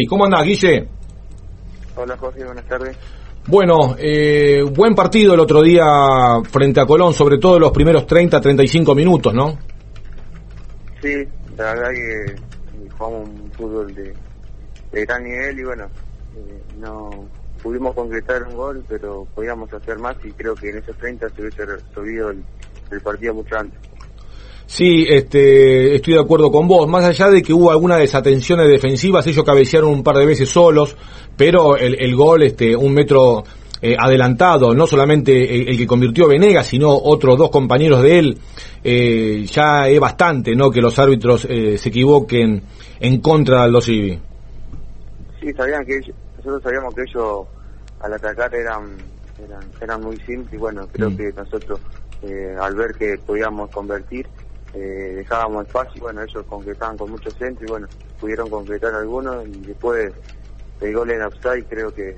¿Cómo andás, Guille? Hola, Jorge, buenas tardes. Bueno, buen partido el otro día frente a Colón, sobre todo los primeros 30-35 minutos, ¿no? Sí, la verdad que jugamos un fútbol de gran nivel y bueno, no pudimos concretar un gol, pero podíamos hacer más y creo que en esos 30 se hubiese resolvido el partido mucho antes. Sí, estoy de acuerdo con vos. Más allá de que hubo algunas desatenciones defensivas, ellos cabecearon un par de veces solos, pero el gol, un metro adelantado, no solamente el que convirtió Venegas, sino otros dos compañeros de él, ya es bastante, ¿no? Que los árbitros se equivoquen en contra de Aldo Civi. Sí, nosotros sabíamos que ellos al atacar eran muy simples y bueno, creo que nosotros al ver que podíamos convertir, dejábamos espacio, bueno, ellos concretaban con mucho centro y bueno, pudieron concretar algunos y después el gol en offside creo que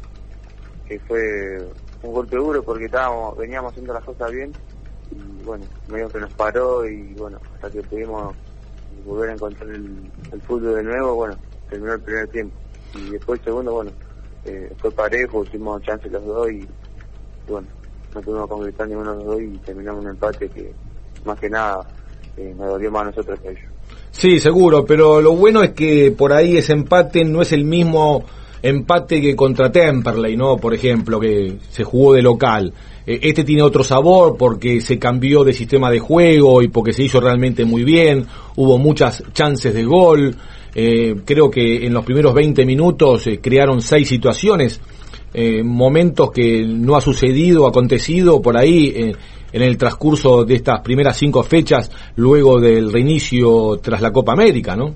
fue un golpe duro porque veníamos haciendo las cosas bien y bueno, medio que nos paró y bueno, hasta que pudimos volver a encontrar el fútbol de nuevo, bueno, terminó el primer tiempo y después el segundo, bueno, fue parejo, tuvimos chance los dos y bueno, no pudimos concretar ninguno de los dos y terminamos un empate que más que nada nos dolió más a nosotros que a ellos. Sí, seguro, pero lo bueno es que por ahí ese empate no es el mismo empate que contra Temperley, ¿no? Por ejemplo, que se jugó de local. Este tiene otro sabor porque se cambió de sistema de juego y porque se hizo realmente muy bien, hubo muchas chances de gol, creo que en los primeros 20 minutos crearon 6 situaciones, momentos que no ha acontecido por ahí en el transcurso de estas primeras 5 fechas luego del reinicio tras la Copa América, ¿no?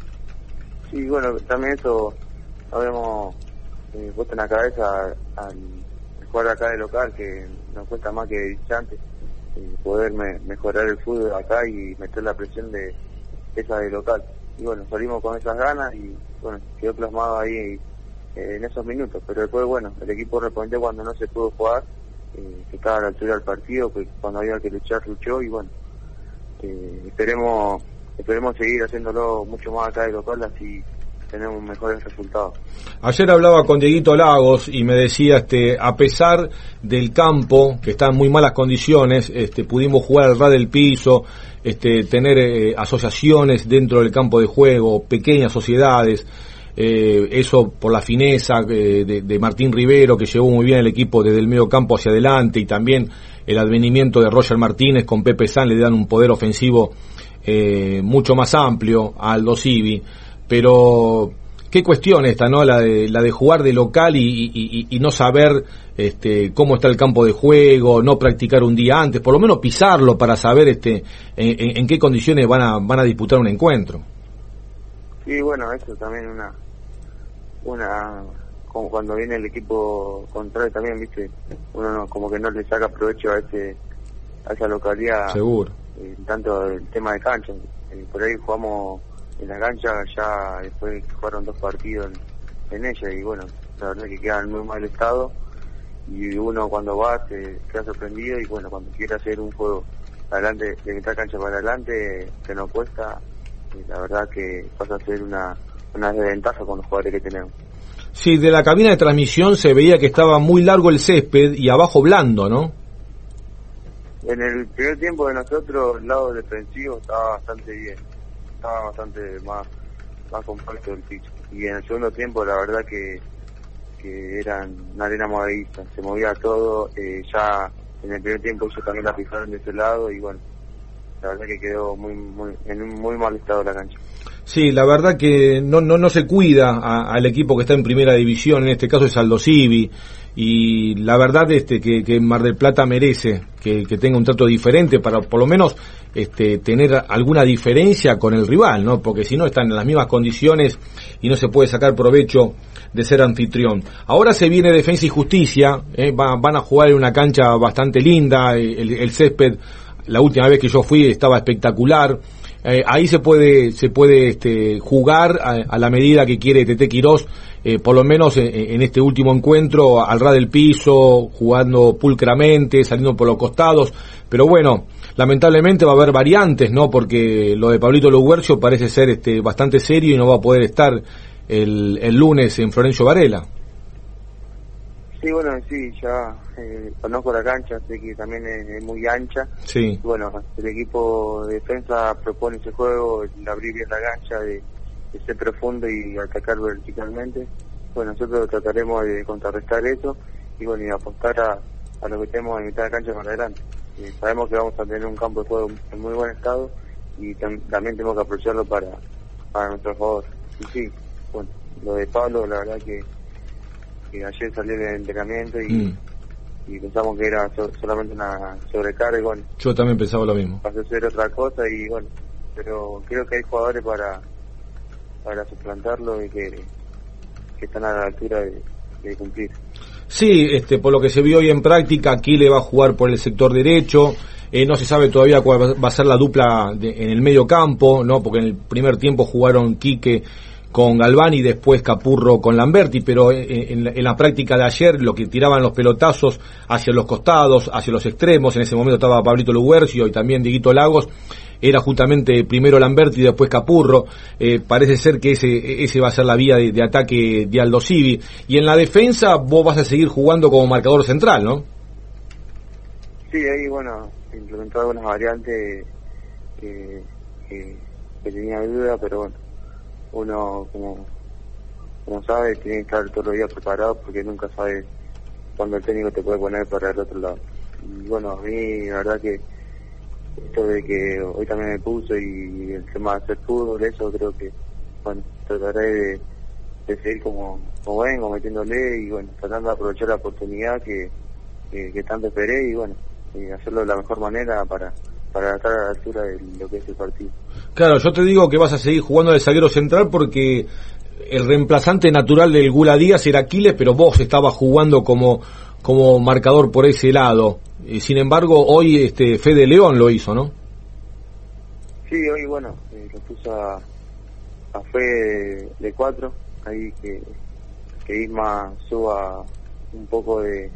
Sí, bueno, también eso habíamos puesto en la cabeza al jugar acá de local, que nos cuesta más que distante, poder mejorar el fútbol acá y meter la presión de esa de local. Y bueno, salimos con esas ganas y bueno, quedó plasmado ahí en esos minutos, pero después bueno, el equipo respondió cuando no se pudo jugar, que estaba a la altura del partido, que cuando había que luchar, luchó y bueno, esperemos seguir haciéndolo mucho más acá de local, así tenemos mejores resultados. Ayer hablaba con Dieguito Lagos y me decía, a pesar del campo, que está en muy malas condiciones, pudimos jugar al ras del piso, tener asociaciones dentro del campo de juego, pequeñas sociedades, eso por la fineza de Martín Rivero, que llevó muy bien el equipo desde el medio campo hacia adelante, y también el advenimiento de Roger Martínez con Pepe San le dan un poder ofensivo mucho más amplio a Aldo Civi. Pero qué cuestión esta, ¿no? La de jugar de local y no saber cómo está el campo de juego, no practicar un día antes, por lo menos pisarlo para saber en qué condiciones van a disputar un encuentro. Sí, bueno, eso también como cuando viene el equipo contrario también, viste, uno como que no le saca provecho a esa localidad. Seguro. Tanto el tema de cancha, por ahí jugamos en la cancha, ya después jugaron 2 partidos en ella y bueno, la verdad que queda en muy mal estado y uno cuando va se queda sorprendido y bueno, cuando quiere hacer un juego adelante, de mitad cancha para adelante, que no cuesta, la verdad que pasa a ser una desventaja con los jugadores que tenemos. Sí, de la cabina de transmisión se veía que estaba muy largo el césped y abajo blando, ¿no? En el primer tiempo de nosotros, el lado defensivo estaba bastante bien, estaba bastante más compacto el piso. Y en el segundo tiempo, la verdad que era una arena movediza, se movía todo, ya en el primer tiempo ellos también la fijaron de ese lado y bueno, la verdad que quedó en un muy mal estado la cancha. Sí, la verdad que no se cuida al equipo que está en primera división, en este caso es Aldo Civi, y la verdad que Mar del Plata merece que tenga un trato diferente para por lo menos tener alguna diferencia con el rival, ¿no? Porque si no están en las mismas condiciones y no se puede sacar provecho de ser anfitrión. Ahora se viene Defensa y Justicia, van a jugar en una cancha bastante linda, el césped, la última vez que yo fui estaba espectacular. Ahí se puede jugar a la medida que quiere Tete Quirós, por lo menos en este último encuentro, al ras del piso, jugando pulcramente, saliendo por los costados, pero bueno, lamentablemente va a haber variantes, ¿no? Porque lo de Pablito Luguercio parece ser bastante serio y no va a poder estar el lunes en Florencio Varela. Sí, bueno, sí, ya conozco la cancha, sé que también es muy ancha. Sí. Bueno, el equipo de defensa propone ese juego, el abrir bien la cancha, de ser profundo y atacar verticalmente. Bueno, nosotros trataremos de contrarrestar eso y bueno, y apostar a lo que tenemos en mitad de cancha para adelante. Sabemos que vamos a tener un campo de juego en muy buen estado y también tenemos que aprovecharlo para nuestro favor. Y sí, bueno, lo de Pablo, la verdad que ayer salió del entrenamiento y pensamos que era solamente una sobrecarga y bueno. Yo también pensaba lo mismo. Pasó a ser otra cosa y bueno, pero creo que hay jugadores para suplantarlo y que están a la altura de cumplir. Sí, por lo que se vio hoy en práctica, Aquile va a jugar por el sector derecho. No se sabe todavía cuál va a ser la dupla en el medio campo, ¿no? Porque en el primer tiempo jugaron Quique con Galván y después Capurro con Lamberti, pero en la práctica de ayer lo que tiraban los pelotazos hacia los costados, hacia los extremos, en ese momento estaba Pablito Luguercio y también Dieguito Lagos, era justamente primero Lamberti y después Capurro. Parece ser que ese va a ser la vía de ataque de Aldo Civi. Y en la defensa vos vas a seguir jugando como marcador central, ¿no? Sí, ahí bueno, implementó algunas variantes que tenía duda, pero bueno, uno como sabe tiene que estar todos los días preparado porque nunca sabe cuándo el técnico te puede poner para el otro lado. Y bueno, a mí la verdad que esto de que hoy también me puso y el tema de hacer fútbol, eso creo que, bueno, trataré de seguir como vengo, metiéndole y bueno, tratando de aprovechar la oportunidad que tanto esperé y bueno, y hacerlo de la mejor manera para estar a la altura de lo que es el partido. Claro, yo te digo que vas a seguir jugando de zaguero central porque el reemplazante natural del Gula Díaz era Aquiles, pero vos estabas jugando como marcador por ese lado. Sin embargo, hoy Fede León lo hizo, ¿no? Sí, hoy bueno, lo puso a Fede de 4, ahí que Isma suba un poco de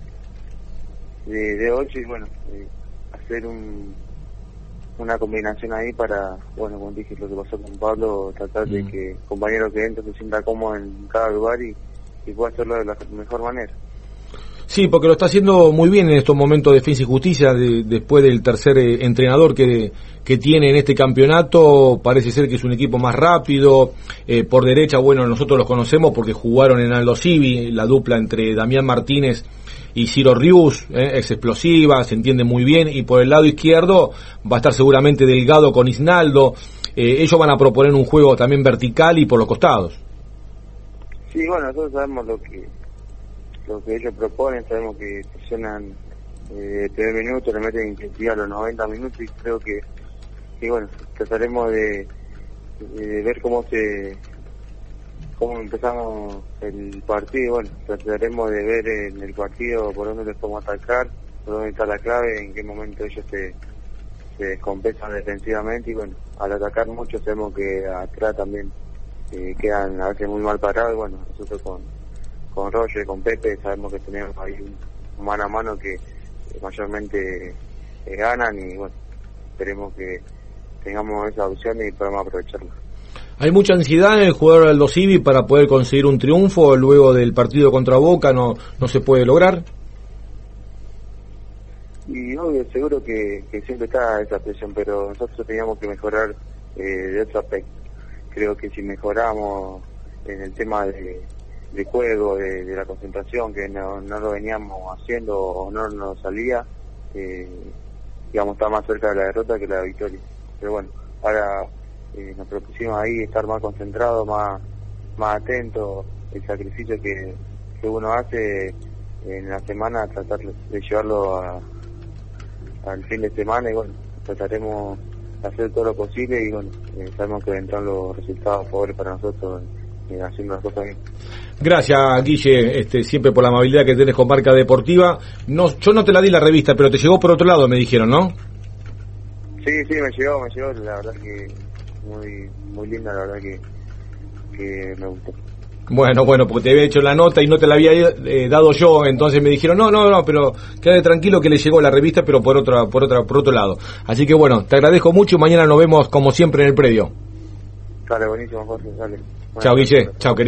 8 y bueno, hacer una combinación ahí para, bueno, como dije, lo que pasó con Pablo, tratar de que el compañero que entra se sienta cómodo en cada lugar y pueda hacerlo de la mejor manera. Sí, porque lo está haciendo muy bien en estos momentos Defensa y Justicia, después del tercer entrenador que tiene en este campeonato. Parece ser que es un equipo más rápido. Por derecha, bueno, nosotros los conocemos porque jugaron en Aldo Civi, la dupla entre Damián Martínez y Ciro Rius, es explosiva, se entiende muy bien, y por el lado izquierdo va a estar seguramente Delgado con Isnaldo. Ellos van a proponer un juego también vertical y por los costados. Sí, bueno, nosotros sabemos lo que ellos proponen, sabemos que presionan el primer minuto, le meten intensidad a los 90 minutos y creo que bueno, trataremos de ver cómo empezamos el partido. Bueno, trataremos de ver en el partido por dónde les podemos atacar, por dónde está la clave, en qué momento ellos se descompensan defensivamente y bueno, al atacar mucho sabemos que atrás también quedan a veces muy mal parados y bueno, nosotros con Roger, con Pepe, sabemos que tenemos ahí un mano a mano que mayormente ganan y bueno, esperemos que tengamos esa opción y podamos aprovecharla. Hay mucha ansiedad en el jugador Aldo Civi para poder conseguir un triunfo luego del partido contra Boca, no se puede lograr. Y obvio, seguro que siempre está esa presión, pero nosotros teníamos que mejorar de otro aspecto. Creo que si mejoramos en el tema de juego, de la concentración, que no lo veníamos haciendo o no nos salía, digamos, está más cerca de la derrota que la victoria. Pero bueno, ahora nos propusimos ahí estar más concentrados, más atentos, el sacrificio que uno hace en la semana, tratar de llevarlo al fin de semana y bueno, trataremos de hacer todo lo posible y bueno, sabemos que vendrán los resultados a favor para nosotros haciendo las cosas bien. Gracias, Guille, siempre por la amabilidad que tenés con Marca Deportiva. Yo no te la di la revista, pero te llegó por otro lado, me dijeron, ¿no? Sí, me llegó, la verdad que muy linda, la verdad que me gustó. Bueno, porque te había hecho la nota y no te la había dado yo, entonces me dijeron, no, pero quédate tranquilo que le llegó la revista, pero por otro lado. Así que bueno, te agradezco mucho y mañana nos vemos como siempre en el predio. Dale, buenísimo, Jorge, dale. Chao, Guille, chao, querido.